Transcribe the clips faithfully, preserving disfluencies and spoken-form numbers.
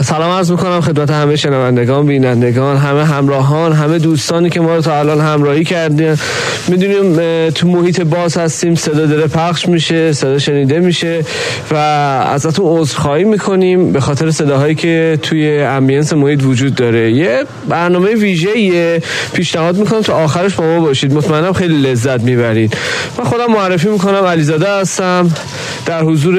سلام عرض میکنم خدمت همه شنوندگان، بینندگان، همه همراهان، همه دوستانی که ما رو تا الان همراهی کردین. میدونیم تو محیط باز هستیم، صدا داره پخش میشه، صدا شنیده میشه و ازتون عذرخواهی میکنیم به خاطر صداهایی که توی امبینس محیط وجود داره. یه برنامه ویژه‌ایه، پیشنهاد میکنم تا آخرش با ما باشید، مطمئنم خیلی لذت میبرید. من خودم معرفی میکنم، علیزاده هستم، در حضور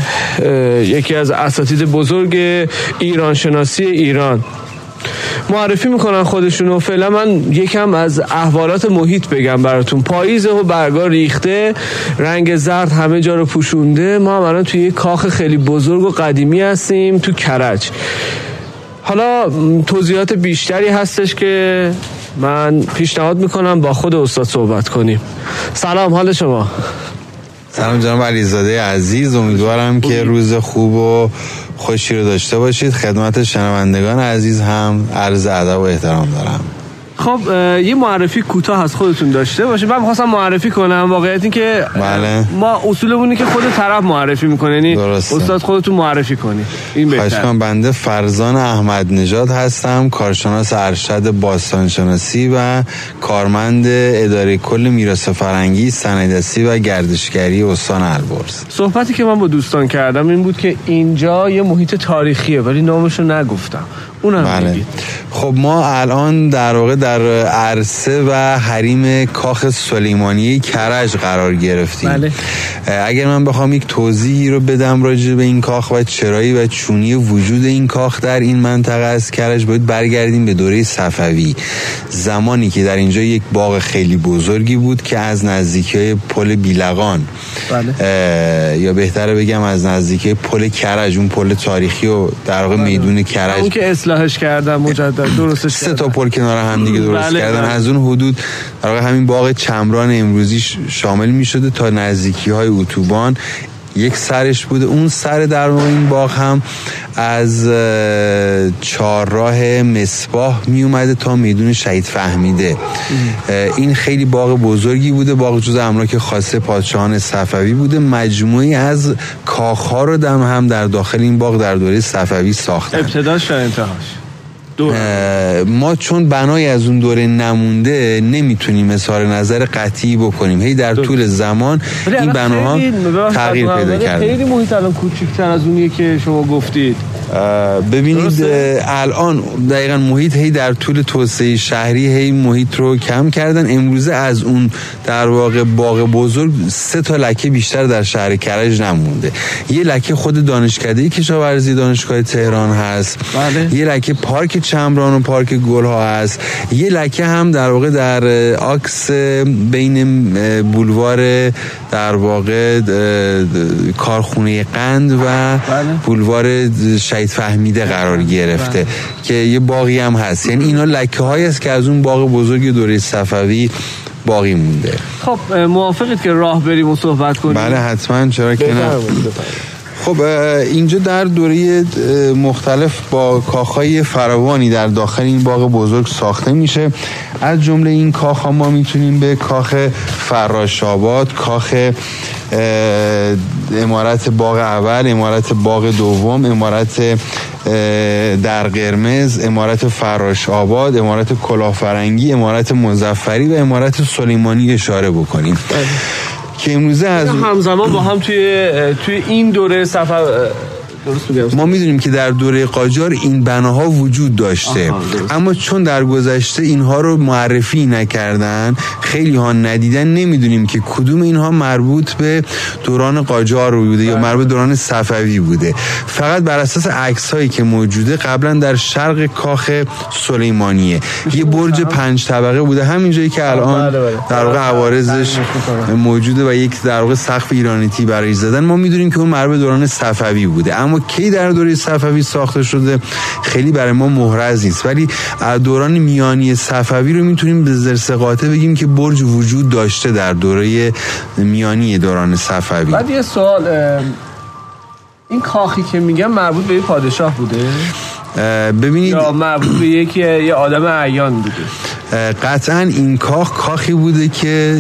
یکی از اساتید بزرگ ایران شناسی ایران. معرفی میکنن خودشونو. فعلا من یکم از احوالات محیط بگم براتون. پاییزه و برگا ریخته، رنگ زرد همه جا رو پوشونده. ما هم الان توی یک کاخ خیلی بزرگ و قدیمی هستیم تو کرج. حالا توضیحات بیشتری هستش که من پیشنهاد میکنم با خود استاد صحبت کنیم. سلام، حال شما؟ سلام جناب علیزاده عزیز، امیدوارم که روز خوب و خوشی رو داشته باشید. خدمت شنوندگان عزیز هم عرض ادب و احترام دارم. خب یه معرفی کوتاه از خودتون داشته باشید. من می‌خواستم معرفی کنم، واقعیت این که بله. ما اصولمونه که خود طرف معرفی میکنه، یعنی استاد خودتون معرفی کنید. این بهتره. خواهش بنده فرزان احمد نژاد هستم، کارشناس ارشد باستانشناسی و کارمند اداره کل میراث فرهنگی، صنایع‌دستی و گردشگری استان البرز. صحبتی که من با دوستان کردم این بود که اینجا یه محیط تاریخیه ولی نامش رو نگفتم. اونم بله. بگید. خب ما الان در واقع در عرصه و حریم کاخ سلیمانی کرج قرار گرفتیم. بله. اگر من بخوام یک توضیحی رو بدم راجع به این کاخ و چرایی و چونی وجود این کاخ در این منطقه از کرج، باید برگردیم به دوره صفوی، زمانی که در اینجا یک باغ خیلی بزرگی بود که از نزدیکی پل بیلقان، بله. یا بهتره بگم از نزدیکی پل کرج، اون پل تاریخی و در واقع بله. میدون کرج، اون که اصلاحش کردن مجدد درستش سه تا پل کنار هم دیگه درست بله کردن. بله. از اون حدود در واقع همین باغ چمران امروزی شامل می شده تا نزدیکی های اتوبان یک سرش بوده. اون سر در واقع این باغ هم از چهارراه مصباح می اومده تا میدون شهید فهمیده. این خیلی باغ بزرگی بوده، باغ جز املاک خاصه پادشاهان صفوی بوده. مجموعی از کاخ‌ها رو دم هم در داخل این باغ در دوره صفوی ساختن، ابتداش و انتهاش. ما چون بنای از اون دوره نمونده نمیتونیم اظهار نظر قطعی بکنیم. هی در طول زمان این بناها تغییر پیدا کرده. خیلی محیط الان کوچیک‌تر از اونیه که شما گفتید. ببینید درسته؟ الان دقیقاً محیط هی در طول توسعه شهری هی محیط رو کم کردن. امروزه از اون در واقع باغ بزرگ سه تا لکه بیشتر در شهر کرج نمونده. یه لکه خود دانشکده کشاورزی دانشگاه تهران هست، بله. یه لکه پارک چمران و پارک گلها هست، یه لکه هم در واقع در آکس بین بولوار در واقع کارخونه قند و بله. بولوار شهید فهمیده قرار گرفته بله. که یه باغی هم هست. یعنی اینا لکه هایی است که از اون باغ بزرگ دوره صفوی باقی مونده. خب موافقید که راه بریم و صحبت کنیم؟ بله حتما، چرا که نه. خب اینجا در دوره مختلف با کاخهای فراوانی در داخل این باغ بزرگ ساخته میشه. از جمله این کاخ ها ما میتونیم به کاخ فراشآباد، کاخ امارت باغ اول، امارت باغ دوم، امارت در قرمز، امارت فراشآباد، امارت کلاهفرنگی، امارت مظفری و امارت سلیمانی اشاره بکنیم که امروزه از همزمان با هم توی توی این دوره صفوی ما میدونیم که در دوره قاجار این بناها وجود داشته. آها، اما چون در گذشته اینها رو معرفی نکردن، خیلی ها ندیدن، نمیدونیم که کدوم اینها مربوط به دوران قاجار بوده یا مربوط به دوران صفوی بوده. فقط بر اساس عکس هایی که موجوده قبلا در شرق کاخ سلیمانیه یه برج پنج طبقه بوده، همین جایی که الان در واقع عوارضش موجوده و یک در واقع سقف ایرانیتی برای زدن. ما میدونیم که اون مربوط به دوران صفوی بوده، اما کی در دوره صفوی ساخته شده خیلی برای ما محرز نیست، ولی از دوران میانی صفوی رو میتونیم به زرس قاطع بگیم که برج وجود داشته در دوره میانی دوران صفوی. بعد یه سوال، این کاخی که میگم مربوط به یه پادشاه بوده؟ ببینید یا مربوط به یکی یه آدم اعیان بوده؟ قطعا این کاخ کاخی بوده که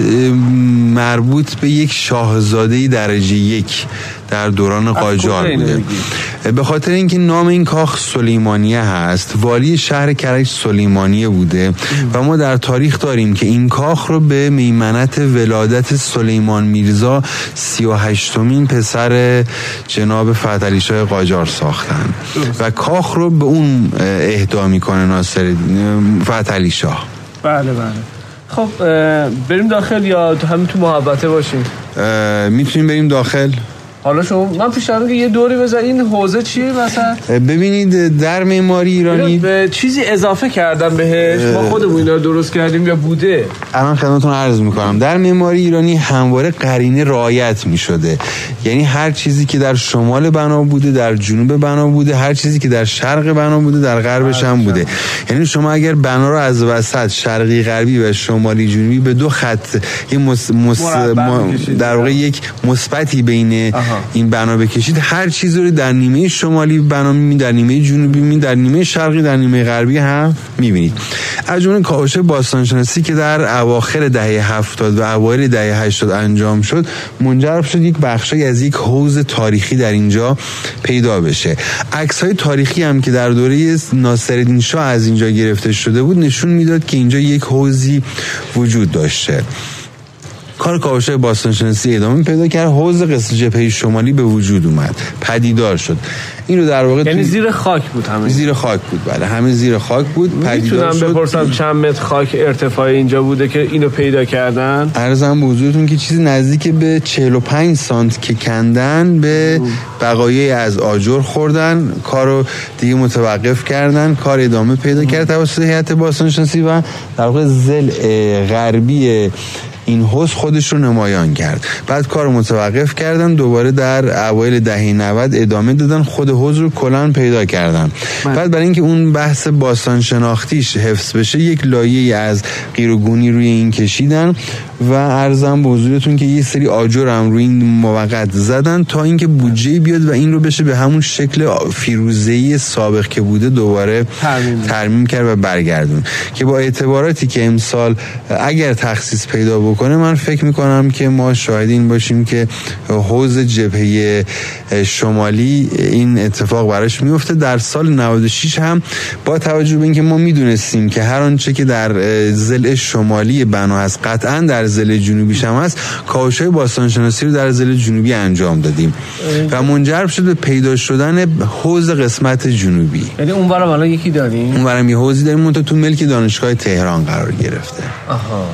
مربوط به یک شاهزاده درجه یک در دوران قاجار بوده. به خاطر اینکه نام این کاخ سلیمانیه هست. والی شهر کرج سلیمانیه بوده و ما در تاریخ داریم که این کاخ رو به میمنت ولادت سلیمان میرزا سی و هشتمین پسر جناب فتحعلی شاه قاجار ساختن و کاخ رو به اون اهدا میکنه ناصر فتحعلی شاه. بله بله. خب بریم داخل یا همین تو محبته باشیم؟ میتونیم بریم داخل. حالا شما من پیشنهاد که یه دوری بزن. این حوزه چیه مثلا؟ ببینید در معماری ایرانی به چیزی اضافه کردن بهش، ما خودمون اینا رو درست کردیم یا بوده؟ الان خدمتتون عرض میکنم در معماری ایرانی همواره قرینه رعایت میشده، یعنی هر چیزی که در شمال بنا بوده در جنوب بنا بوده، هر چیزی که در شرق بنا بوده در غربش هم بوده. یعنی شما اگر بنا رو از وسط شرقی غربی و شمالی جنوبی به دو خط یه مس... مس... در واقع یک مثبتی بین آها. این بنا بکشید، هر چیزی رو در نیمه شمالی بنا می‌بینید، در نیمه جنوبی می‌بینید، در نیمه شرقی، در نیمه غربی هم می‌بینید. از جمله کاوش باستانشناسی که در اواخر دهه هفتاد و اوایل دهه هشتاد انجام شد، منجر شد یک بخشی از یک حوض تاریخی در اینجا پیدا بشه. عکس‌های تاریخی هم که در دوره ناصرالدین شاه از اینجا گرفته شده بود نشون میداد که اینجا یک حوضی وجود داشته. کار کاوش‌های باستانشناسی ادامه پیدا کرد، حوض قسمت جبهه شمالی به وجود اومد، پدیدار شد. این رو در واقع یعنی زیر خاک بود، همه زیر خاک بود. بله همه زیر خاک بود، پدیدار شد. میتونم بپرسم چند متر خاک ارتفاع اینجا بوده که اینو پیدا کردن؟ عرضم به حضورتون که چیزی نزدیک به چهل و پنج سانت که کندن به بقایای از آجر خوردن، کارو دیگه متوقف کردن، کار ادامه پیدا کرد توسط هیئت باستانشناسی و در واقع ضلع غربی این حوض خودش رو نمایان کرد. بعد کار رو متوقف کردن، دوباره در اوایل دهه نود ادامه دادن، خود حوض رو کلان پیدا کردن. من. بعد برای اینکه اون بحث باستان شناختیش حفظ بشه یک لایه‌ای از قیروگونی روی این کشیدن و عرضم به حضورتون که یه سری آجر هم روی این موقت زدن تا اینکه بودجه بیاد و این رو بشه به همون شکل فیروزه‌ای سابق که بوده دوباره ترمیم, ترمیم کرد و برگردون، که با اعتباراتی که امسال اگر تخصیص پیدا بکنه من فکر میکنم که ما شاهد این باشیم که حوض جبهه شمالی این اتفاق براش میفته. در سال نود و شش هم با توجه به اینکه ما میدونستیم که هر آنچه که در ضلع شمالی بنا هست قطعا در ضلع جنوبیش هم هست، کاوش‌های باستانشناسی رو در ضلع جنوبی انجام دادیم و منجر شد به پیدا شدن حوض قسمت جنوبی. یعنی اونورم الان یکی داریم، اونورم یه حوضی داریم اون تو ملک دانشگاه تهران قرار گرفته. آها.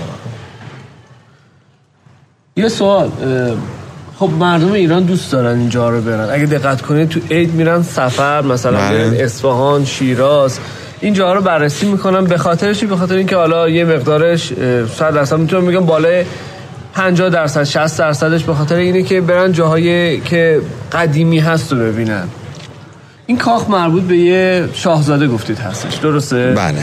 یه سوال، خب مردم ایران دوست دارن اینجا رو برن، اگه دقت کنید تو عید میرن سفر مثلا میرن اصفهان، شیراز، اینجا رو بررسی میکنن. به خاطرش به خاطر اینکه حالا یه مقدارش صد درصد میتونم میگم بالای پنجاه درصد شصت درصدش به خاطر اینه که برن جاهایی که قدیمی هست رو ببینن. این کاخ مربوط به یه شاهزاده گفتید هستش، درسته؟ بله.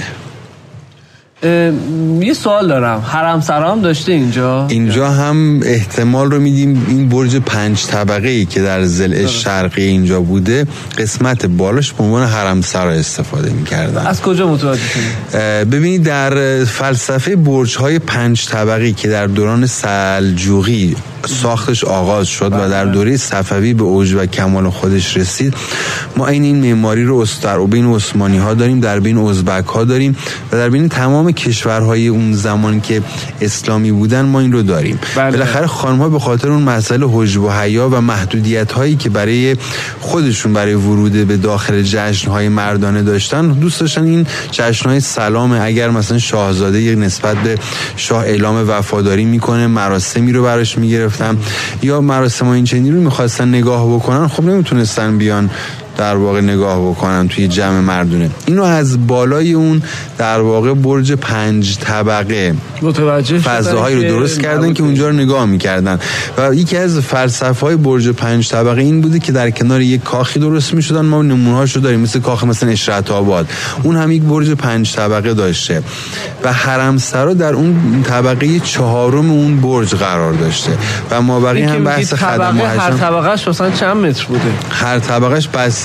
یه سوال دارم، حرم سرا هم داشته اینجا؟ اینجا هم احتمال رو میدیم این برج پنج طبقه ای که در ضلع شرقی اینجا بوده قسمت بالاش به عنوان حرم سرا استفاده میکردن. از کجا متوجه شدید؟ ببینید در فلسفه برج های پنج طبقه که در دوران سلجوقی ساختش آغاز شد و در دوره صفوی به اوج و کمال خودش رسید، ما این این معماری رو در بین عثمانی ها داریم، در بین ازبک ها داریم و در بین تمام کشورهای اون زمان که اسلامی بودن ما این رو داریم. بالاخره خانم ها به خاطر اون مسئله حجب و حیا و محدودیت هایی که برای خودشون برای ورود به داخل جشن های مردانه داشتن، دوست داشتن این جشن های سلام، اگر مثلا شاهزاده یک نسبت به شاه اعلام وفاداری میکنه مراسمی رو براش میگرفت یا مراسم این چنینی رو میخواستن نگاه بکنن، خب نمیتونستن بیان در واقع نگاه بکنن توی جمع مردونه. اینو از بالای اون در واقع برج پنج طبقه متوجه فضاهایی رو درست کردن که اونجا رو نگاه میکردن و یکی از فلسفه های برج پنج طبقه این بوده که در کنار یک کاخی درست میشدن. ما نمونه‌هاشو داریم، مثل کاخ مثلا اشرت آباد، اون هم یک برج پنج طبقه داشته و حرم سرا در اون طبقه چهارم اون برج قرار داشته و ما بقیه هم بحث خدمات. هر طبقهش مثلا چند متر بوده؟ هر طبقهش بس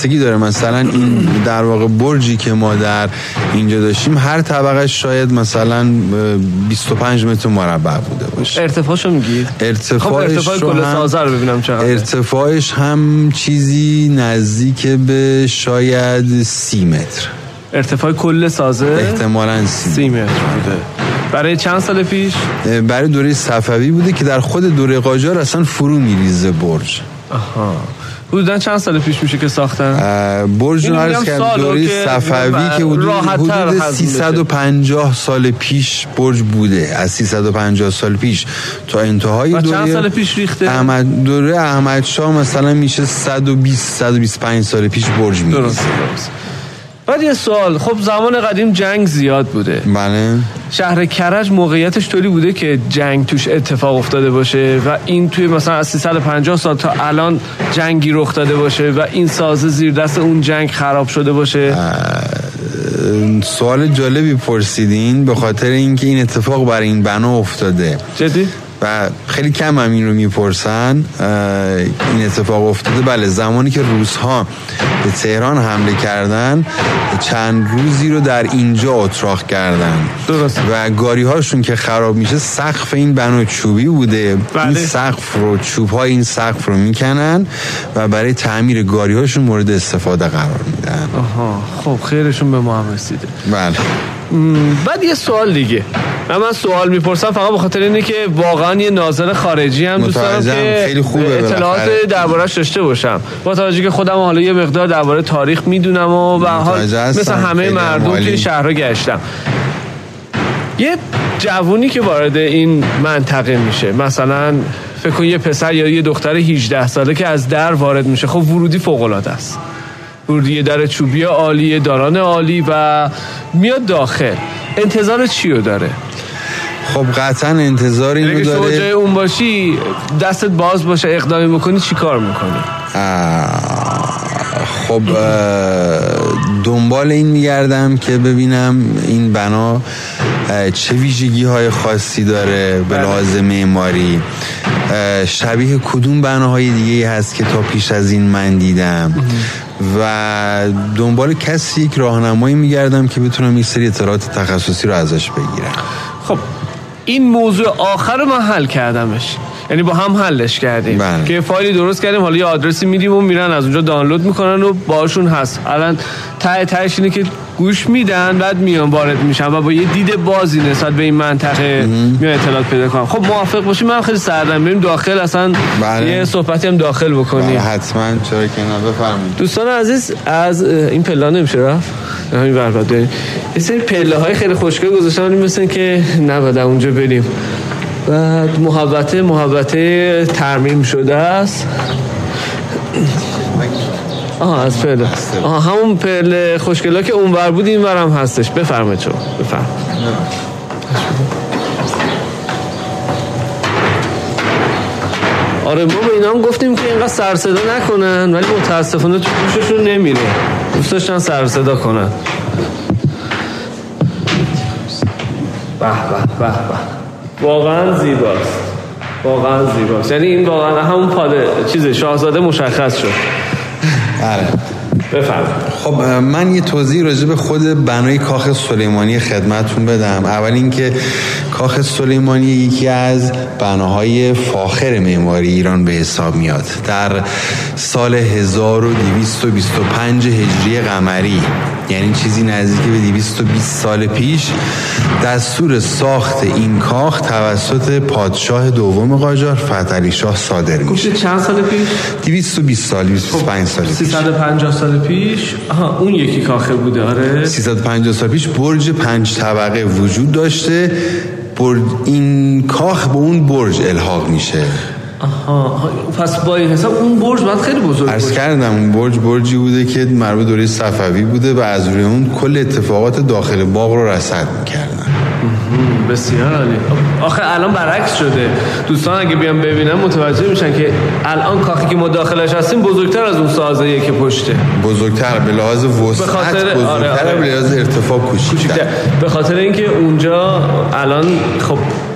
بستگی داره. مثلا این در واقع برجی که ما در اینجا داشتیم هر طبقه شاید مثلا بیست و پنج متر مربع بوده باشه. ارتفاعشو میگید؟ ارتفاعش خب ارتفاع کل سازه رو ببینم چقدر. ارتفاعش هم چیزی نزدیک به شاید سی متر. ارتفاع کل سازه احتمالاً سی, سی متر بوده. برای چند سال پیش؟ برای دوره صفوی بوده که در خود دوره قاجار اصلا فرو میریزه برج. آها. حدوداً چند سال پیش میشه که ساختن؟ برج رو عرض کرد دوره صفوی که حدود سیصد و پنجاه سال پیش برج بوده. از سیصد و پنجاه سال پیش تا انتهای دوره. چند سال پیش ریخته؟ احمد دوره احمد شاه مثلا میشه صد و بیست صد و بیست و پنج سال پیش برج میریزه. بعد یه سوال، خب زمان قدیم جنگ زیاد بوده. بله. شهر کرج موقعیتش طوری بوده که جنگ توش اتفاق افتاده باشه و این توی مثلا از سیصد و پنجاه سال تا الان جنگی رخ داده باشه و این سازه زیر دست اون جنگ خراب شده باشه؟ سوال جالبی پرسیدین، به خاطر اینکه این اتفاق برای این بنا افتاده. جدی؟ و خیلی کم هم این رو میپرسن. این اتفاق افتاده بله، زمانی که روس‌ها به تهران حمله کردن چند روزی رو در اینجا اتراق کردن. درست. و گاری هاشون که خراب میشه سقف این بنا چوبی بوده. بله. این سقف رو چوب های این سقف رو میکنن و برای تعمیر گاری هاشون مورد استفاده قرار میدن. آها، خب خیرشون به ما هم رسیده. بله. بعد یه سوال دیگه، من, من سوال میپرسم فقط به خاطر اینه که واقعا یه ناظر خارجی هم دوست دارم که خیلی خوبه اطلاعات درباره‌اش داشته باشم، با توجه که خودم حالا یه مقدار درباره تاریخ میدونم و به حال مثل همه مردم توی شهرها گشتم. یه جوونی که وارد این منطقه میشه، مثلا فکر کن یه پسر یا یه دختر هجده ساله که از در وارد میشه، خب ورودی فوق‌العاده است، ورودی در چوبی عالی، داران عالی و میاد داخل، انتظار چی رو داره؟ خب قطعا انتظار اینو داره. اگه شما جای اون باشی دستت باز باشه اقدامی بکنی چی کار میکنی؟ خب دنبال این میگردم که ببینم این بنا چه ویژگی های خاصی داره به لحاظ معماری، شبیه کدوم بناهای دیگه هست که تا پیش از این من دیدم و دنبال کسی یک راهنمایی میگردم که بتونم یک سری اطلاعات تخصصی رو ازش بگیرم. خب این موضوع آخر رو من حل کردمش، یعنی با هم حلش کردیم. بله. که فایلی درست کردیم، حالا یه آدرسی میدیم و میرن از اونجا دانلود میکنن و باشون هست. الان ته تهش اینه که گوش میدن بعد میان وارد میشن و با یه دید بازی نسبت به این منطقه میان اطلاعات پیدا کنن. خب موافق باشیم من خیلی سردم بریم داخل، اصلا بله. یه صحبتی هم داخل بکنیم. بله حتما، چرا که نه، بفرمایید. دوستان عزیز، از این پله نمیشه رفت، همین برباد داریم یه سری پله های خیلی خوشگل گذاشتن، ولی مثل که نباید اونجا بریم. بعد محبته محبته ترمیم شده است. آها از پله، آها همون پله خوشگلا که اونور بود اینور هم هستش. بفرمایید شما، بفرمایید. آره ما به اینا هم گفتیم که اینقدر سر صدا نکنن، ولی متاسفانه تو گوششون نمیره، دوست داشتن سر صدا کنن. به به به به، واقعا زیباست، واقعا زیباست. یعنی این واقعا همون پاده چیز شاهزاده مشخص شد. آره بفرمایید. خب من یه توضیح راجع به خود بنای کاخ سلیمانی خدمتتون بدم. اول اینکه کاخ سلیمانی یکی از بناهای فاخر معماری ایران به حساب میاد. در سال هزار و دویست و بیست و پنج هجری قمری، یعنی چیزی نزدیک به دویست و بیست سال پیش، دستور ساخت این کاخ توسط پادشاه دوم قاجار فتحعلی شاه صادر میشه. چند سال پیش؟ دویست و بیست سال، دویست و بیست و پنج سال پیش. سیصد و پنجاه سال پیش. آها اون یکی کاخه بوده. آره سیصد و پنجاه سال پیش برج پنج طبقه وجود داشته. برج این کاخ به اون برج الحاق میشه. آها پس با این حساب اون برج باید خیلی بزرگ باشه. عرض کردم اون برج برجی بوده که مربوط دوره صفوی بوده و از روی اون کل اتفاقات داخل باغ رو رصد میکردن. بسیار عالی. آخه الان برعکس شده، دوستان اگه بیان ببینن متوجه میشن که الان کاخی که ما داخلش هستیم بزرگتر از اون سازه‌ایه که پشته، بزرگتر به لحاظ وسعت، بزرگتر آره آره. به لحاظ ارتفاع کوچیک‌تر، به خاطر اینکه اونجا الان خب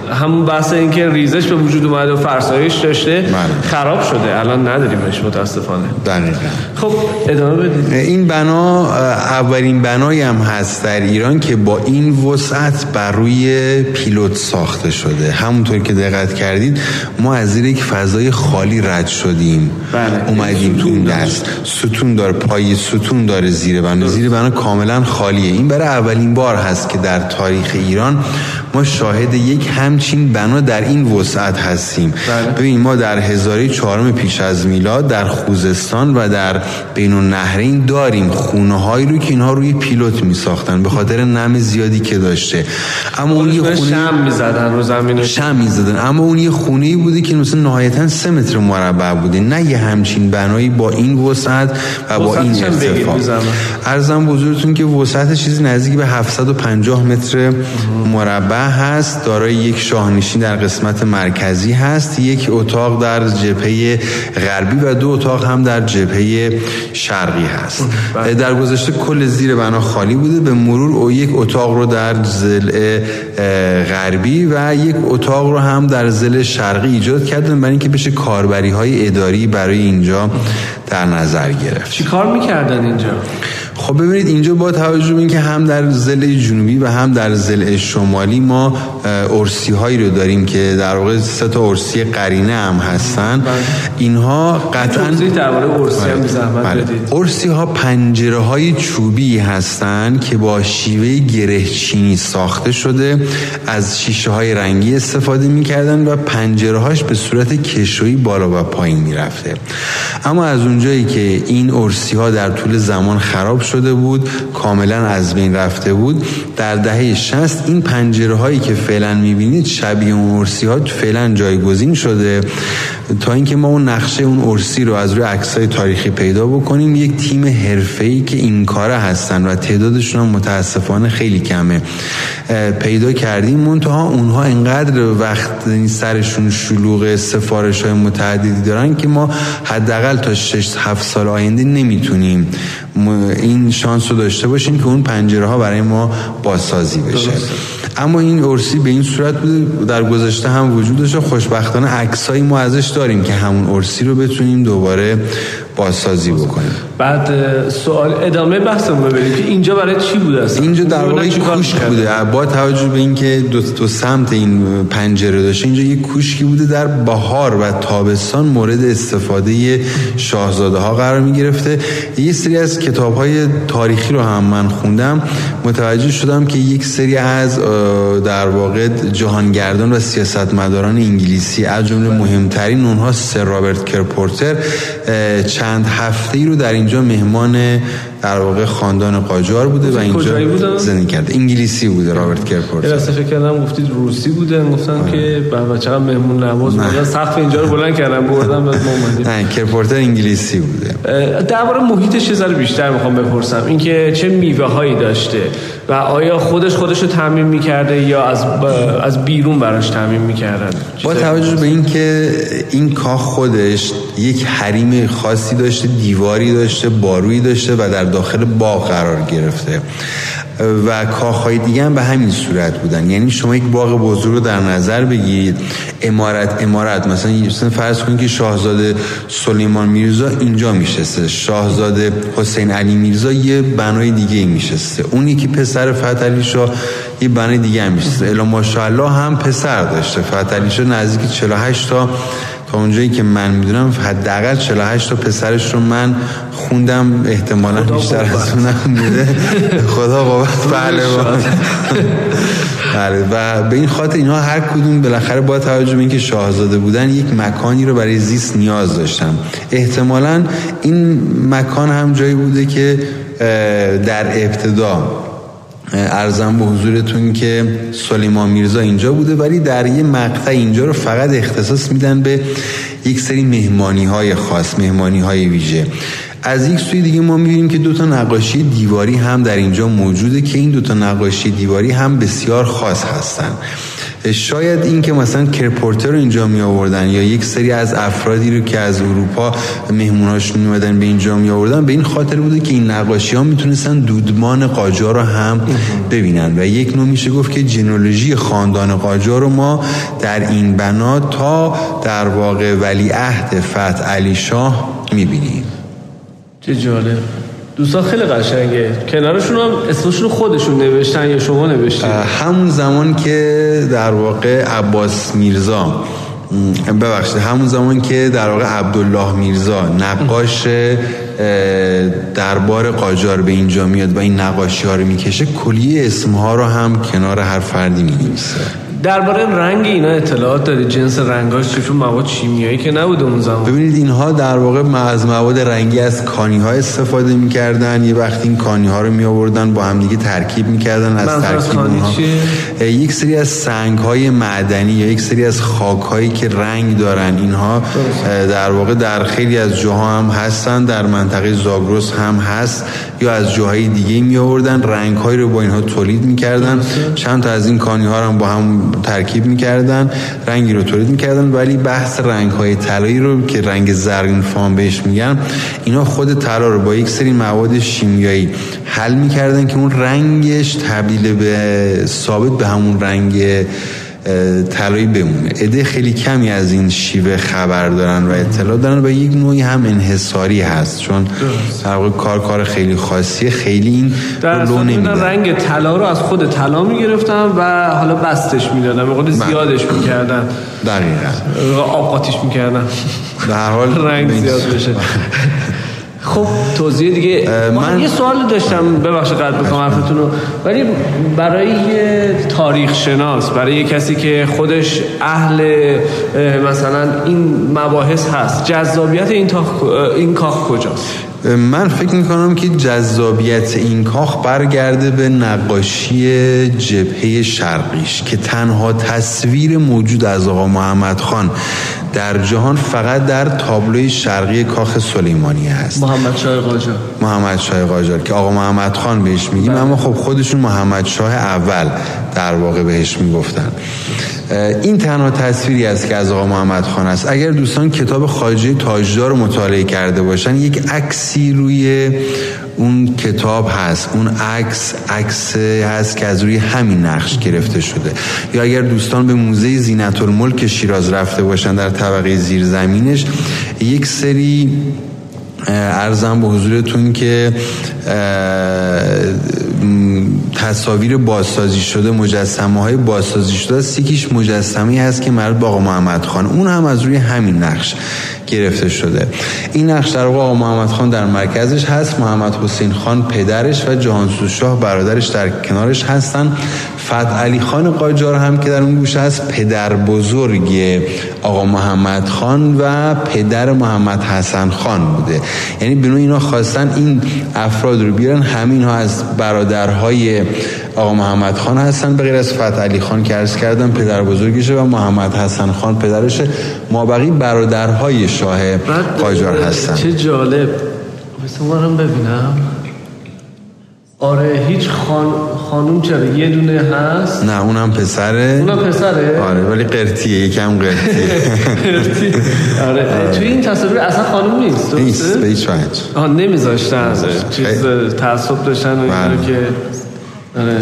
همون بحث این که ریزش به وجود اومده و فرسایش داشته من. خراب شده، الان نداریمش متاسفانه. دقیقاً. خب ادامه بدید. این بنا اولین بنایی هم هست در ایران که با این وسعت بر روی پیلوت ساخته شده. همونطور که دقت کردید ما از زیر یک فضای خالی رد شدیم. بله. اومدیم تو این دست. ستون داره، پای ستون داره زیر بنا. زیر بنا کاملا خالیه. این برای اولین بار هست که در تاریخ ایران ما شاهد یک همچین بنا در این وسعت هستیم. بله. ببین ما در هزاره چهارم پیش از میلاد در خوزستان و در بین النهرین داریم خونه هایی رو که اینها روی پیلوت می ساختن به خاطر نم زیادی که داشته. اما اون یه خونه شم می زدن رو زمین شم می زدن اما اون یه خونه‌ای بوده که مثلا نهایتا سه متر مربع بوده، نه یه همچین بنایی با این وسعت و با این ارتفاع. عرضم بزرگتون که وسعت چیزی نزدیک به هفتصد و پنجاه متر مربع هست. دارای یک شاهنشین در قسمت مرکزی هست، یک اتاق در جبهه غربی و دو اتاق هم در جبهه شرقی هست. در گذشته کل زیر بنا خالی بوده، به مرور او یک اتاق رو در ضلع غربی و یک اتاق رو هم در ضلع شرقی ایجاد کردن برای اینکه بشه کاربری های اداری برای اینجا در نظر گرفت. چی کار میکردن اینجا؟ خب ببینید اینجا با توجه به اینکه هم در ضلع جنوبی و هم در ضلع شمالی ما ارسی هایی رو داریم که در واقع سه تا ارسی قرینه هم هستن. بله. اینها قطعاً درباره ارسی هم زحمت بدید. ارسی ها پنجره های چوبی هستن که با شیوه گره چینی ساخته شده، از شیشه های رنگی استفاده می‌کردن و پنجره هاش به صورت کشویی بالا و پایین می‌رفته. اما از اونجایی که این ارسی ها در طول زمان خراب شده بود، کاملا از بین رفته بود، در دهه شصت این پنجره هایی که فعلا میبینید شبیه اون ارسی ها فعلا جایگزین شده تا اینکه ما اون نقشه اون ارسی رو از روی عکسای تاریخی پیدا بکنیم. یک تیم حرفه‌ای که این کاره هستن و تعدادشون هم متاسفانه خیلی کمه پیدا کردیم، منتها اونها انقدر وقت سرشون شلوغ، سفارش‌های متعددی دارن که ما حداقل تا شش هفت سال آینده نمیتونیم این شانس رو داشته باشیم که اون پنجره ها برای ما بازسازی بشه. درست. اما این ارسی به این صورت بوده، در گذشته هم وجود داشته. خوشبختانه عکسایی ما ازش داریم که همون ارسی رو بتونیم دوباره بازسازی بکنیم. بعد سوال ادامه بحثمون رو ببینیم که اینجا برای چی بوده اصلا؟ اینجا در واقع کوشک بوده. با توجه به اینکه دو تا سمت این پنجره داشته، اینجا یک کوشکی بوده در بهار و تابستان مورد استفاده شاهزاده ها قرار می گرفته. یه سری از کتاب های تاریخی رو هم من خوندم، متوجه شدم که یک سری از در واقع جهانگردان و سیاستمداران انگلیسی، از جمله مهمترین اونها سر رابرت کرپورتر، چند هفته‌ای رو در اینجا مهمان در واقع خاندان قاجار بوده و اینجا زندگی کرده. انگلیسی بوده رابرت کرپورتر. راستش فکر کردم گفتید روسی بودن، گفتن آه. که بابا چقدر مهمون نواز بودن، سقف اینجا رو بلند کردن بردن بعد ما اومدیم. نه کرپورتر انگلیسی بوده. درباره محیطش یه ذره بیشتر میخوام بپرسم، اینکه چه میوه‌هایی داشته و آیا خودش خودش رو تامین می‌کرده یا از از بیرون براش تامین می‌کردن؟ با توجه به اینکه این کاخ خودش یک حریم خاصی داشته، دیواری داشته، بارویی داشته و در داخل باغ قرار گرفته و کاخهای دیگه هم به همین صورت بودن. یعنی شما یک باغ بزرگ رو در نظر بگیرید، عمارت عمارت مثلا مثلا فرض کنید که شاهزاده سلیمان میرزا اینجا میشسته، شاهزاده حسین علی میرزا یه بنای دیگه میشسته، اون یکی پسر فتحعلی شاه یه بنای دیگه هم میشسته. الا ماشاءالله هم پسر داشته. فتحعلی شاه نزدیک چهل و هشت تا تا اونجایی که من میدونم حداقل چهل و هشت تا پسرش رو من خوندم، احتمالاً بیشتر از اونم بوده. خدا قوت. بله بله. و به این خاطر اینها هر کدوم بالاخره با توجه به اینکه شاهزاده بودن یک مکانی رو برای زیست نیاز داشتن. احتمالاً این مکان هم جایی بوده که در ابتدا عرضم به حضورتون که سلیمان میرزا اینجا بوده، ولی در یه مقطع اینجا رو فقط اختصاص میدن به یک سری مهمانی های خاص، مهمانی های ویژه. از یک سوی دیگه ما می‌بینیم که دو تا نقاشی دیواری هم در اینجا موجوده که این دو تا نقاشی دیواری هم بسیار خاص هستن. شاید این که مثلا کرپورتر رو اینجا می آوردن یا یک سری از افرادی رو که از اروپا مهموناشون میومدن به اینجا می آوردن به این خاطر بوده که این نقاشی ها میتونستن دودمان قاجار رو هم ببینن و یک نوع میشه گفت که ژنئالوژی خاندان قاجار رو ما در این بنا تا در واقع ولیعهد فتح علی شاه میبینیم. چه جالب. دوستان خیلی قشنگه. کنارشون هم اسمشون خودشون نوشتن یا شما نوشتین؟ همون زمان که در واقع عباس میرزا ببخشید همون زمان که در واقع عبدالله میرزا نقاش دربار قاجار به اینجا میاد و این نقاشی ها رو میکشه، کلیه اسمها رو هم کنار هر فردی می‌نویسه. درباره رنگ اینا اطلاعات داری؟ جنس رنگاش چون مواد شیمیایی که نبوده اون زمان؟ ببینید اینها در واقع از مواد رنگی از کانی ها استفاده میکردن. یه وقتی این کانی ها رو می آوردن با هم دیگه ترکیب میکردن. از ترکیب اونها یک سری از سنگ های معدنی یا یک سری از خاک هایی که رنگ دارن اینها در واقع در خیلی از جاها هم هستن، در منطقه زاگرس هم هست یا از جاهای دیگه می آوردن رنگ هایی رو با اینها تولید میکردن. چند تا از این کانی ها هم با هم ترکیب میکردن، رنگی رو تولید میکردن. ولی بحث رنگ های طلایی رو که رنگ زرین فام بهش میگن، اینا خود طلا رو با یک سری مواد شیمیایی حل میکردن که اون رنگش تبدیل به ثابت به همون رنگ طلایی بمونه. عده خیلی کمی از این شیوه خبر دارن و اطلاع دارن و یک نوعی هم انحصاری هست، چون در واقع کار کار خیلی خاصیه، خیلی این لو نمیدن. رنگ طلا رو از خود طلا میگرفتن و حالا بستش میدادن، مقدار زیادش میکردن. دقیقاً آب قاطیش میکردن به هر حال رنگ زیاد بشه. خب توضیح دیگه. من یه سوال داشتم، ببخشید قطع بکنم حرفتون رو، ولی برای یه تاریخ شناس، برای یه کسی که خودش اهل مثلا این مباحث هست، جذابیت این تاخ این کاخ کجاست؟ من فکر میکنم که جذابیت این کاخ برگرده به نقاشی جبهه شرقیش که تنها تصویر موجود از آقا محمد خان در جهان فقط در تابلوی شرقی کاخ سلیمانی هست. محمد شاه قاجار. محمد شاه قاجار که آقا محمد خان بهش میگیم، اما خب خودشون محمد شاه اول در واقع بهش میگفتن. این تنها تصویری است که از آقا محمد خان است. اگر دوستان کتاب خواجه تاجدار رو مطالعه کرده باشن، یک عکسی روی اون کتاب هست. اون عکس عکس هست که از روی همین نقش گرفته شده. یا اگر دوستان به موزه زینت الملک شیراز رفته باشن، در طبقه زیرزمینش یک سری عرضم به حضورتون که تصاویر بازسازی شده، مجسمه های بازسازی شده است. یکیش مجسمه‌ای هست که مربوط به آقا محمد خان، اون هم از روی همین نقش گرفته شده. این نقش در واقع آقا محمد خان در مرکزش هست، محمد حسین خان پدرش و جهانسوز شاه برادرش در کنارش هستن. فتح علی خان قاجار هم که در اون گوشه هست، پدر بزرگ آقا محمد خان و پدر محمد حسن خان بوده. یعنی به نوعی اینا خواستن این افراد رو بیارن، همین ها از برادرهای آقا محمد خان هستن، به غیر از فتح علی خان که عرض کردم پدر بزرگشه و محمد حسن خان پدرشه. مابقی برادرهای شاه قاجار هستن. چه جالب. مثلا من ببینم. آره هیچ خان... خانوم چرا یه دونه هست؟ نه اونم پسره. اونم پسره؟ آره ولی قرتیه، یکم قرتیه. قرتی. آره توی این تصاویر اصلا خانوم نیست. نیست به هیچ وجه. آها نمیذاشتن. چیز تعصب داشتن و اینو که آره.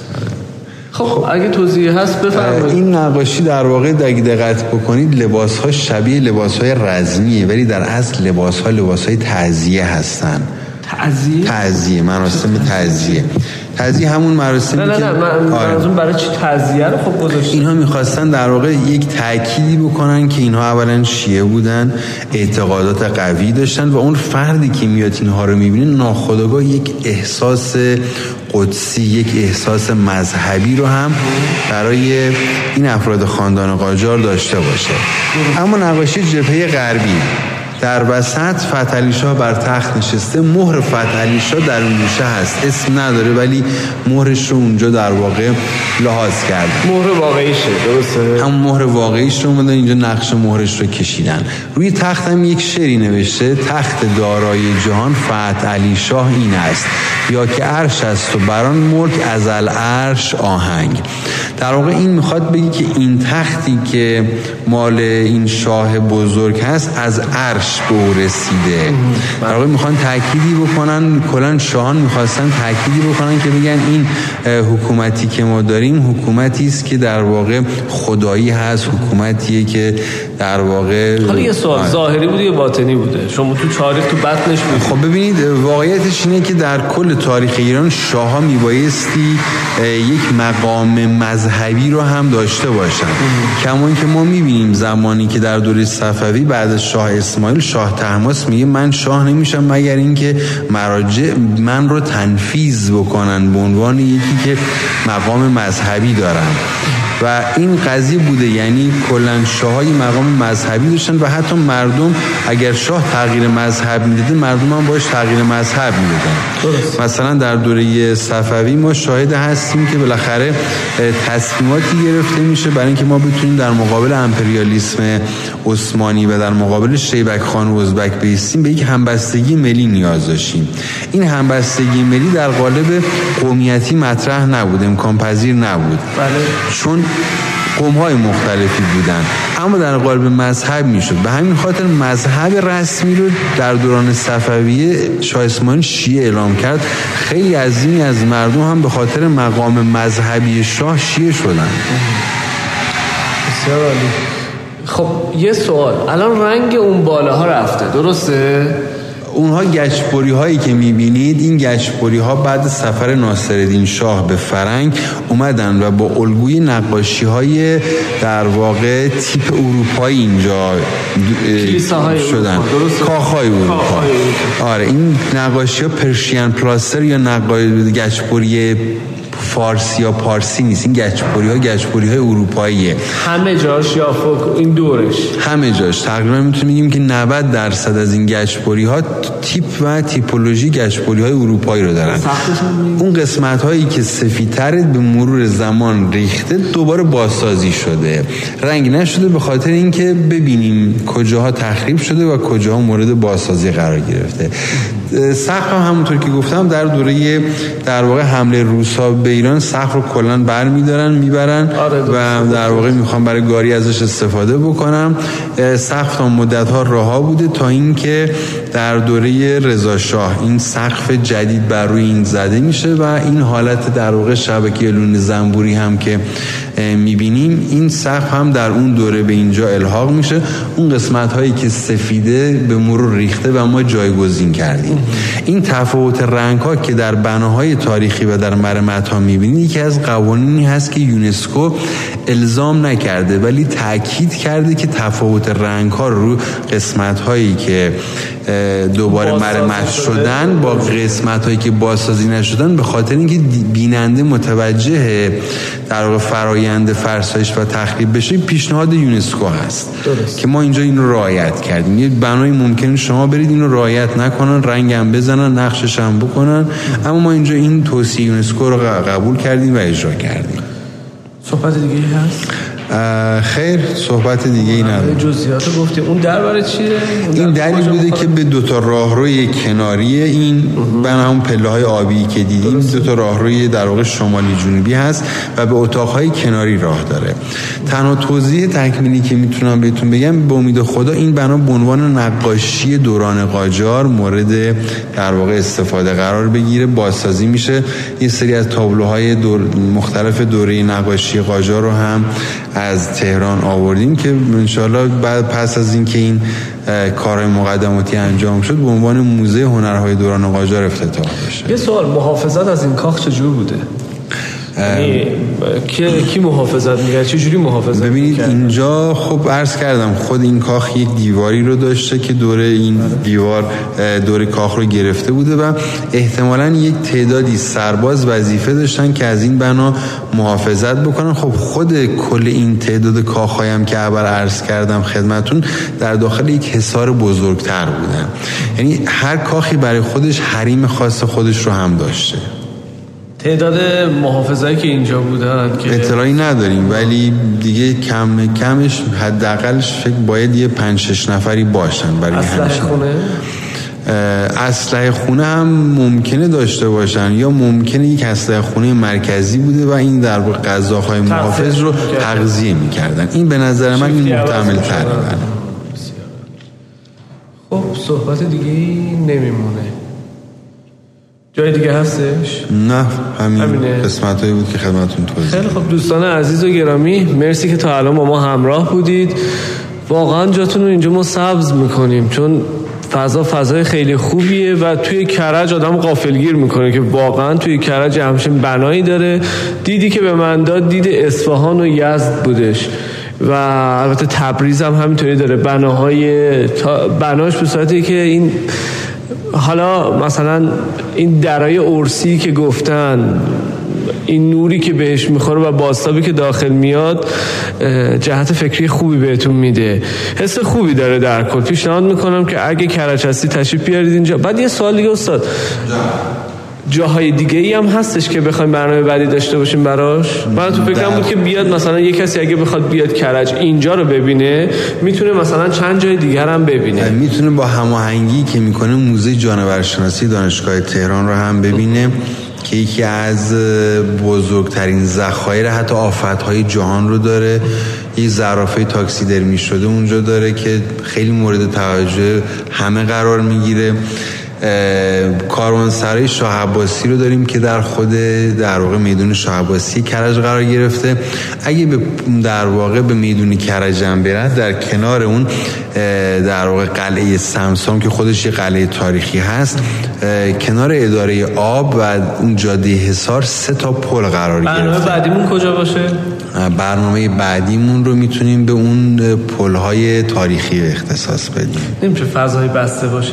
خب اگه توضیح هست بفرمایید. این نقاشی در واقع اگه دقت بکنید لباس‌ها شبیه لباس‌های رزمیه، ولی در اصل لباس‌ها لباس‌های تعزیه هستن. تعزیه؟ تعزیه، مراسم تعزیه. تعزیه همون مراسمی نه نه که نه من منظورم برای چی تعزیه رو خب گذاشتن؟ اینها می‌خواستن در واقع یک تأکیدی بکنن که اینها اولا شیعه بودن، اعتقادات قوی داشتن و اون فردی که میاد اینها رو می‌بینه ناخودآگاه یک احساس قدسی، یک احساس مذهبی رو هم برای این افراد خاندان قاجار داشته باشه. اما نقاشی جبهه غربی در وسط فتح علی شاه بر تخت نشسته، مهر فتح علی شاه در اون گوشه هست، اسم نداره ولی مهرش رو اونجا در واقع لحاظ کرده. مهر واقعیشه، درسته؟ هم مهر واقعیش رو اومدن اینجا نقش مهرش رو کشیدن. روی تخت هم یک شعری نوشته: تخت دارای جهان فتح علی شاه این است، یا که عرش است و بران ملک ازل عرش آهنگ. در واقع این میخواد بگی که این تختی که مال این شاه بزرگ هست از عرش به او رسیده. در واقع میخوان تأکیدی بکنن، کلا شاهان میخواستن تأکیدی بکنن که بگن این حکومتی که ما داریم حکومتی است که در واقع خدایی هست، حکومتیه که در واقع حالا یه سوال ظاهری بوده یا باطنی بوده؟ شما تو تاریخ تو بطنش بود. خب ببینید واقعیتش اینه که در کل تاریخ ایران شاه‌ها میبایستی یک مقام مذهبی رو هم داشته باشن. کما اینکه ما میبینیم زمانی که در دوره صفوی بعد از شاه اسماعیل شاه طهماسب میگه من شاه نمیشم مگر اینکه مراجع من رو تنفیذ بکنن به عنوان یکی که مقام مذهبی دارن و این قضیه بوده. یعنی کلا شاه‌های مقام مذهبی داشتن و حتی مردم اگر شاه تغییر مذهب میداده مردم هم باش تغییر مذهب میدادن. مثلا در دوره صفوی ما شاهد هستیم که بالاخره تصمیماتی گرفته میشه برای اینکه ما بتونیم در مقابل امپریالیسم عثمانی و در مقابل شیبک خان و ازبک بایستیم، به یک همبستگی ملی نیاز داشتیم. این همبستگی ملی در قالب قومیتی مطرح نبود، امکان پذیر نبود. بله. چون قوم‌های مختلفی بودن، اما در قالب مذهب میشد. به همین خاطر مذهب رسمی رو در دوران صفویه شاه اسماعیل شیعه اعلام کرد. خیلی عظیمی از مردم هم به خاطر مقام مذهبی شاه شیعه شدن. بسیار عالی. خب یه سوال، الان رنگ اون بالاها رفته، درسته؟ اونها گچبری هایی که میبینید، این گچبری ها بعد سفر ناصرالدین شاه به فرنگ اومدن و با الگوی نقاشی های در واقع تیپ اروپایی اینجا شدن، کاخهای اروپا. آره این نقاشی ها پرشین پلاستر یا نقاشی گچبری فارسی یا پارسی نیست، این گچبری ها گچبری های اروپاییه. همه جاش یا فوق این دورش همه جاش تقریبا میتونیم بگیم که نود درصد از این گچبری ها تیپ و تیپولوژی گچبری های اروپایی رو دارن. اون قسمت هایی که سفیدتر به مرور زمان ریخته دوباره بازسازی شده، رنگ نشده، به خاطر اینکه ببینیم کجاها تخریب شده و کجاها مورد بازسازی قرار گرفته. سقف هم همونطور که گفتم در دوره در واقع حمله روس‌ها به ایران سقف رو کلاً برمی‌دارن میبرن و در واقع میخوام برای گاری ازش استفاده بکنم. سقف تا مدت‌ها رها بوده تا اینکه در دوره رضا شاه این سقف جدید بر روی این زده میشه و این حالت در واقع شبکه لون زنبوری هم که میبینیم این سقف هم در اون دوره به اینجا الحاق میشه. اون قسمت هایی که سفیده به مرور ریخته و ما جایگزین کردیم. این تفاوت رنگ ها که در بناهای تاریخی و در مرمت ها میبینید یکی از قوانینی هست که یونسکو الزام نکرده ولی تاکید کرده که تفاوت رنگ ها رو قسمت هایی که دوباره مرمت شدن با قسمت هایی که بازسازی نشدن به خاطر اینکه بیننده متوجه در واقع فرایند فرسایش و تخریب بشه پیشنهاد یونسکو هست. درست. که ما اینجا اینو رعایت کردیم. یه بنایی ممکنه شما برید اینو رعایت نکنن، رنگم بزنن، نقشش هم بکنن، اما ما اینجا این توصیه یونسکو رو قبول کردیم و اجرا کردیم. صحبت دیگه هست؟ خیر صحبت دیگه ای نداره. جزئیات گفتیم. اون در برای چیه؟ این دری بوده که به دو تا راهروی کناری این بنا همون پله‌های آبی که دیدیم دو تا راهروی در واقع شمالی جنوبی هست و به اتاق‌های کناری راه داره. تنها توضیح تکمیلی که میتونم بهتون بگم به امید خدا این بنا به عنوان نقاشی دوران قاجار مورد در واقع استفاده قرار بگیره، بازسازی میشه. یه سری از تابلوهای دور مختلف دوره نقاشی قاجار رو هم از تهران آوردیم که انشالله بعد پس از اینکه این کارهای مقدماتی انجام شد به عنوان موزه هنرهای دوران قاجار افتتاح بشه. یه سوال، محافظت از این کاخ چجور بوده؟ یعنی کی کی محافظت می‌کرد؟ چه جوری محافظت ببینید می‌کرد؟ اینجا خب عرض کردم خود این کاخ یک دیواری رو داشته که دوره این دیوار دوره کاخ رو گرفته بوده و احتمالاً یک تعدادی سرباز وظیفه داشتن که از این بنا محافظت بکنن. خب خود کل این تعداد کاخ‌هایی هم که اول عرض کردم خدمتون در داخل یک حصار بزرگتر بودن، یعنی هر کاخی برای خودش حریم خاص خودش رو هم داشته. تعداد محافظایی که اینجا بودن که اطلاعی نداریم ولی دیگه کم کمش حداقلش فکر باید یه پنج شش نفری باشن برای اسلحه خونه. اسلحه خونه هم ممکنه داشته باشن یا ممکنه یک اسلحه خونه مرکزی بوده و این در واقع قزاق‌های محافظ رو تغذیه می‌کردن. این به نظر من این محتمل تره. خب صحبت دیگه نمیمونه. جای دیگه هستش؟ نه همین قسمتایی بود که خدمتتون توضیح. خیلی خب دوستان عزیز و گرامی، مرسی که تا الان با ما همراه بودید. واقعا جاتون رو اینجا ما سبز میکنیم چون فضا فضای خیلی خوبیه و توی کرج آدم غافلگیر میکنه که واقعا توی کرج همچین بنایی داره. دیدی که به من داد دید اصفهان و یزد بودش و البته تبریز هم همینطوری داره بناهای تا... بناش به صورتی که این حالا مثلا این درای ارسی که گفتن، این نوری که بهش میخوره و بازتابی که داخل میاد جهت فکری خوبی بهتون میده، حس خوبی داره. در کل پیشنهاد میکنم که اگه کرج هستی تشریف بیارید اینجا. بعد یه سوال دیگه استاد، جاهای دیگه ای هم هستش که بخوایم برنامه بعدی داشته باشیم براش؟ من تو فکرم بود که بیاد مثلا یه کسی اگه بخواد بیاد کرج اینجا رو ببینه میتونه مثلا چند جای دیگر هم ببینه، میتونه با هماهنگی که میکنه موزه جانورشناسی دانشگاه تهران رو هم ببینه که یکی از بزرگترین ذخایر حتی آفتهای جهان رو داره. یه زرافه تاکسی درمی شده اونجا داره که خیلی مورد توجه همه قرار میگیره. کاروانسرای شاه عباسی رو داریم که در خود در واقع میدون شاه عباسی کرج قرار گرفته. اگه به در واقع به میدون کرج هم برد، در کنار اون در واقع قلعه سمسام که خودش یه قلعه تاریخی هست، کنار اداره آب و اون جاده حصار سه تا پل قرار گرفته. برنامه بعدیمون کجا باشه؟ برنامه بعدیمون رو میتونیم به اون پل‌های تاریخی اختصاص بدیم. نمیشه فضای بسته باشه؟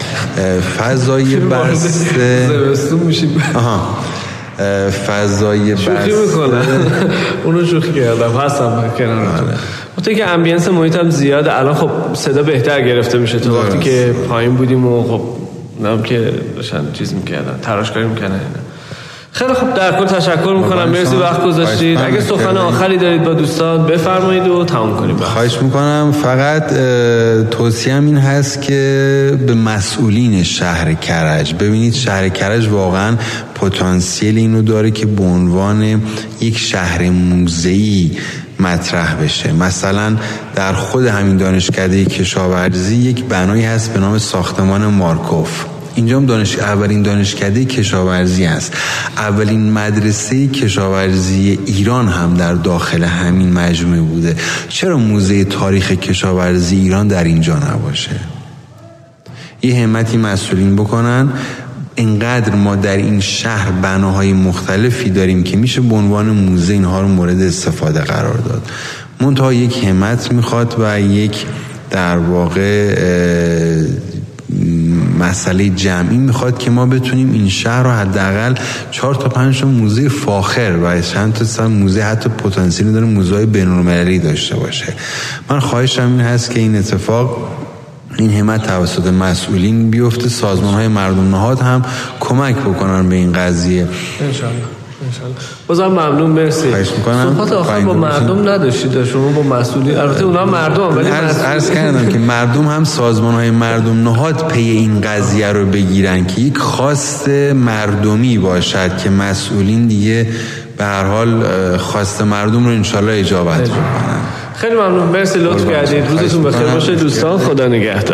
فضای بسته زمستون میشیم. آها فضای بسته شوخی میکنم اونو شوخی کردم هستم کنارتون. وقتی که امبینس محیط هم زیاده الان خب صدا بهتر گرفته میشه تا وقتی که پایین بودیم و خب نام که داشتن چیز میکردن تراشکاری میکنن. خیلی خب در کل تشکر میکنم، مرسی وقت گذاشتید. اگه سخن آخری دارید با دوستان بفرمایید و تمام کنیم. خواهش میکنم. فقط توصیه‌ام این هست که به مسئولین شهر کرج ببینید شهر کرج واقعا پتانسیل اینو داره که به عنوان یک شهر موزه‌ای مطرح بشه. مثلا در خود همین دانشکده کشاورزی یک بنایی هست به نام ساختمان مارکوف. اینجا هم دانش اولین دانشکده کشاورزی است. اولین مدرسه کشاورزی ایران هم در داخل همین مجموعه بوده. چرا موزه تاریخ کشاورزی ایران در اینجا نباشه؟ یه همتی مسئولین بکنن. اینقدر ما در این شهر بناهای مختلفی داریم که میشه به عنوان موزه اینها رو مورد استفاده قرار داد. منتها یک همت میخواد و یک در واقع مسئله جمعی میخواد که ما بتونیم این شهر رو حداقل چهار تا پنج تا موزه فاخر و چند تا موزه حتی پتانسیل داره موزه‌های بین‌المللی داشته باشه. من خواهشم این هست که این اتفاق این همت توسط مسئولین بیفته، سازمان‌های مردم نهاد هم کمک بکنن به این قضیه. انشالله انشالله. بازم ممنون، مرسی. صحبت آخر با مردم نداشتید شما با مسئولین؟ البته اونا مردم ولی عرض کردم که مردم هم سازمان‌های مردم نهاد پی این قضیه رو بگیرن که یک خواست مردمی باشد که مسئولین دیگه به هر حال خواست مردم رو انشالله اجابت بکنن. خیلی ممنون، مرسی، لطف کردید. روزتون بخیر باشه دوستان، خدا نگهدار.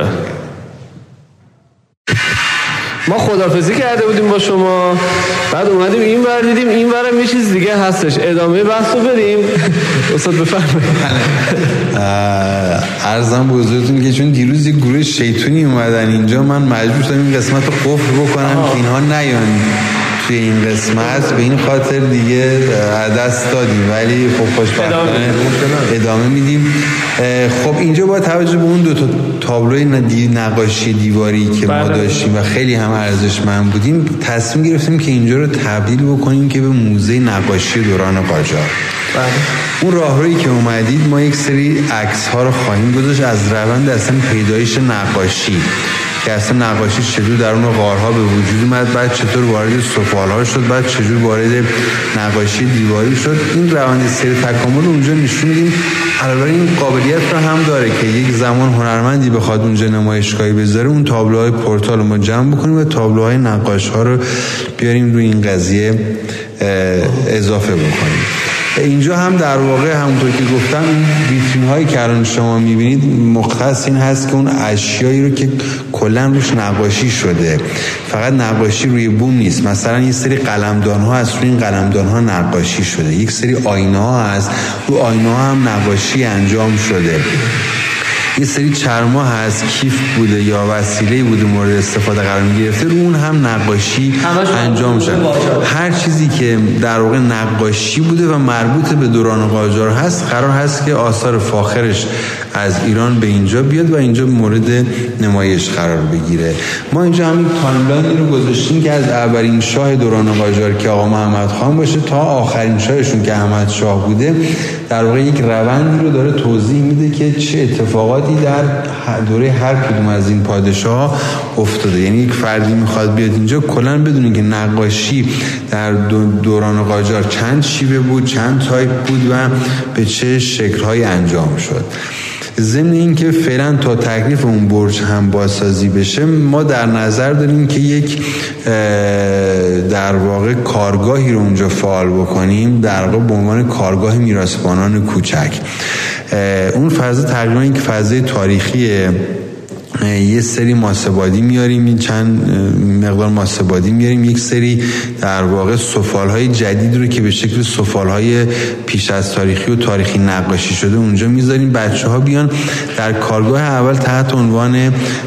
ما خداحافظی کرده بودیم با شما، بعد اومدیم این ور دیدیم این ورم یه چیز دیگه هستش. ادامه بحث رو بریم. استاد بفرمایید. عرضم به حضورتون که چون دیروز یک گروه شیطونی اومدن اینجا، من مجبور شدم این قسمت رو قفل بکنم که اینها نیان توی این قسمت. به این خاطر دیگه دست دادیم، ولی خب خوشبختانه ادامه میدیم. خب اینجا با توجه به اون دو تا تابلوی نقاشی دیواری که ما داشتیم و خیلی هم ارزشمند بودیم، تصمیم گرفتیم که اینجا رو تبدیل بکنیم که به موزه نقاشی دوران قاجار. اون راهرویی که اومدید ما یک سری عکس ها رو خواهیم گذاشت از روند اصلا پیدایش نقاشی که اصلا نقاشی چجور در اون غارها به وجود اومد، بعد چطور وارد سفال‌ها شد، بعد چجور وارد نقاشی دیواری شد. این روند سیر تکامل رو اونجا نشون میدیم. البته این قابلیت رو هم داره که یک زمان هنرمندی بخواد اونجا نمایشگاهی بذاره، اون تابلوهای پورتال رو ما جمع بکنیم و تابلوهای نقاش‌ها رو بیاریم روی این قضیه اضافه بکنیم. اینجا هم در واقع همونطور که گفتم ویترین هایی که الان شما میبینید مختص این هست که اون اشیایی رو که کلا روش نقاشی شده، فقط نقاشی روی بوم نیست. مثلا یه سری قلمدان ها هست، روی این قلمدان ها نقاشی شده. یک سری آینه ها هست، رو آینه ها هم نقاشی انجام شده. یه سری چرما هست، کیف بوده یا وسیله‌ای بوده مورد استفاده قرار می‌گرفته، رو اون هم نقاشی انجام شده. هر چیزی که در واقع نقاشی بوده و مربوط به دوران قاجار هست قرار هست که آثار فاخرش از ایران به اینجا بیاد و اینجا مورد نمایش قرار بگیره. ما اینجا همین تایملاینی رو گذاشتیم که از اولین شاه دوران قاجار که آقا محمد خان باشه تا آخرین شاهشون که احمد شاه بوده، در واقع یک روندی رو داره توضیح میده که چه اتفاقاتی در دوره هر کدوم از این پادشاه افتاده. یعنی یک فردی میخواد بیاد اینجا کلا بدونه که نقاشی در دوران قاجار چند شیوه بود، چند تایپ بود و به چه شکل‌های انجام شد. ضمن این که فعلا تا تکلیف اون برج هم بازسازی بشه، ما در نظر داریم که یک در واقع کارگاهی رو اونجا فعال بکنیم، در واقع به عنوان کارگاه میراثبانان کوچک. اون فضا تقریبا یک فضای تاریخیه. یه سری ماسه‌بادی میاریم، چند مقدار ماسه‌بادی میاریم، یک سری در واقع سفال‌های جدید رو که به شکل سفال‌های پیش از تاریخی و تاریخی نقاشی شده اونجا میذاریم. بچه‌ها بیان در کارگاه اول تحت عنوان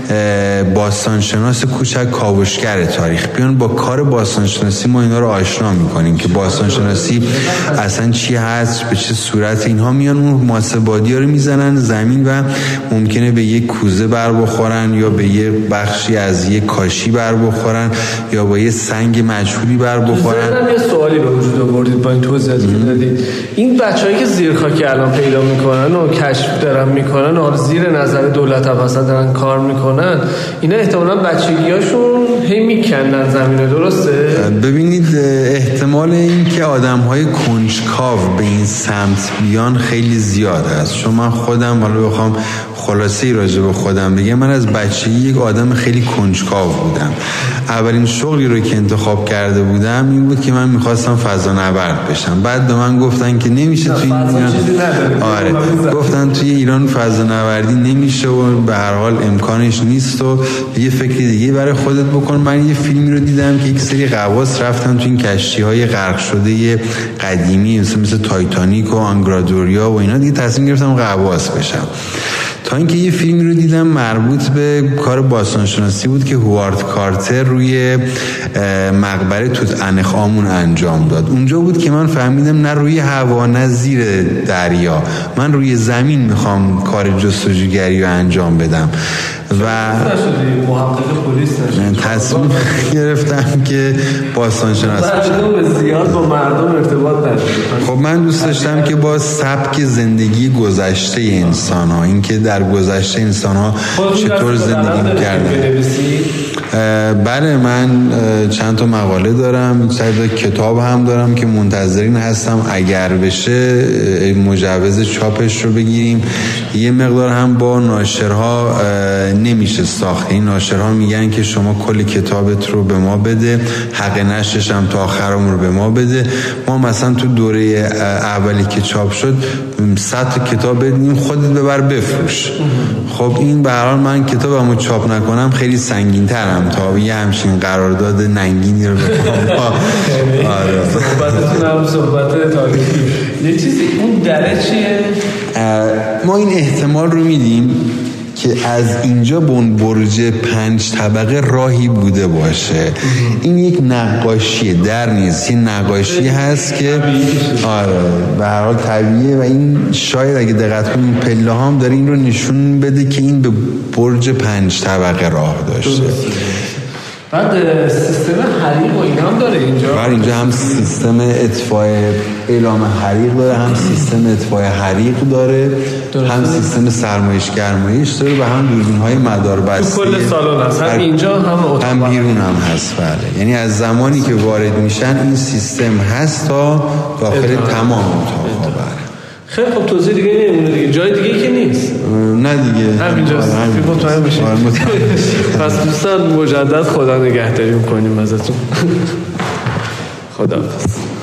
باستانشناس کوچک کاوشگر تاریخ بیان با کار باستانشناسی ما اینا رو آشنا میکنیم که باستانشناسی اصلا چی هست، به چه صورت. اینها میان اون ماسه‌بادی‌ها رو میزنن زمین و ممکنه به یک کوزه بر بخورن یا به یه بخشی از یه کاشی بر بخورن یا با یه سنگ مجهولی بر بخورن. من یه سوالی به وجود آوردید با این توضیحاتی که دادید. این بچه‌هایی که زیر خاکی الان پیدا میکنن و کشف دارن میکنن و زیر نظر دولت هم مثلا دارن کار میکنن، اینا احتمالاً بچگیاشون هی میکنن زمینه، درسته؟ ببینید احتمال این که آدم‌های کنجکاو به این سمت بیان خیلی زیاد است. چون من خودم حالا بخوام خلاصه‌ای راجع به خودم بگم، من از بچگی یک آدم خیلی کنجکاو بودم. اولین شغلی رو که انتخاب کرده بودم این بود که من میخواستم فضانورد بشم. بعد به من گفتن که نمیشه توی ایران، آره گفتن توی ایران فضانوردی نمیشه و به هر حال امکانش نیست و یه فکر دیگه برای خودت بکن. من یه فیلمی رو دیدم که یک سری غواص رفتن توی این کشتی‌های غرق شده قدیمی مثل مثل تایتانیک و آنگرادوریا و اینا، دیگه تصمیم گرفتم غواص بشم. تا اینکه یه فیلمی رو دیدم مربوط به کار باستانشناسی بود که هوارد کارتر روی مقبره توت‌عنخ‌آمون انجام داد. اونجا بود که من فهمیدم نه روی هوا نه زیر دریا، من روی زمین میخوام کار جستجوگری رو انجام بدم و محقق پلیس تصمیم گرفتم که باستانشناس بشم. زیاد با مردم ارتباط نداشتم. خب من دوست داشتم که با سبک زندگی گذشته انسان ها، این که در گذشته انسان ها چطور زندگی می‌کردن. بله من چند تا مقاله دارم، چند تا کتاب هم دارم که منتظرین هستم اگر بشه مجوز چاپش رو بگیریم. یه مقدار هم با ناشرها نمیشه ساخت. این ناشرها میگن که شما کل کتابت رو به ما بده، حق نشرش هم تا آخرمون رو به ما بده. ما مثلا تو دوره اولی که چاپ شد صد تا کتاب بدیم، خودت ببر بفروش. خب این به هر حال من کتابمو چاپ نکنم خیلی سنگین‌ترم تا یه همچین قرارداد ننگینی رو بکنم. آره صحبتتون هم صحبت تاریخی. یه چیزی اون دره چیه؟ ما این احتمال رو میدیم که از اینجا به اون برج پنج طبقه راهی بوده باشه. این یک نقاشیه، در نیست، این نقاشی هست که آره به هر حال طبیعیه و این شاید اگه دقت کنیم پله هم داره این رو نشون بده که این به برج پنج طبقه راه داشته. بعد سیستم حریق و اینا هم داره اینجا. بعد اینجا هم سیستم اطفای اعلام حریق داره، هم سیستم اطفای حریق داره، درسته. هم سیستم سرمایش گرمایش داره و هم دوربین‌های مداربسته. تو کل سالن هست، هم اینجا هم اتاق هم بیرون هم هست. بله، یعنی از زمانی که وارد میشن این سیستم هست تا داخل تمام اتاق‌ها. خیلی خب توضیح دیگه نمیمونه دیگه، جای دیگه که نیست. نه دیگه همینجاست. مطمئن بشید. پس دوستان مجدد خدا نگهداری می‌کنیم ازتون. خداحافظ.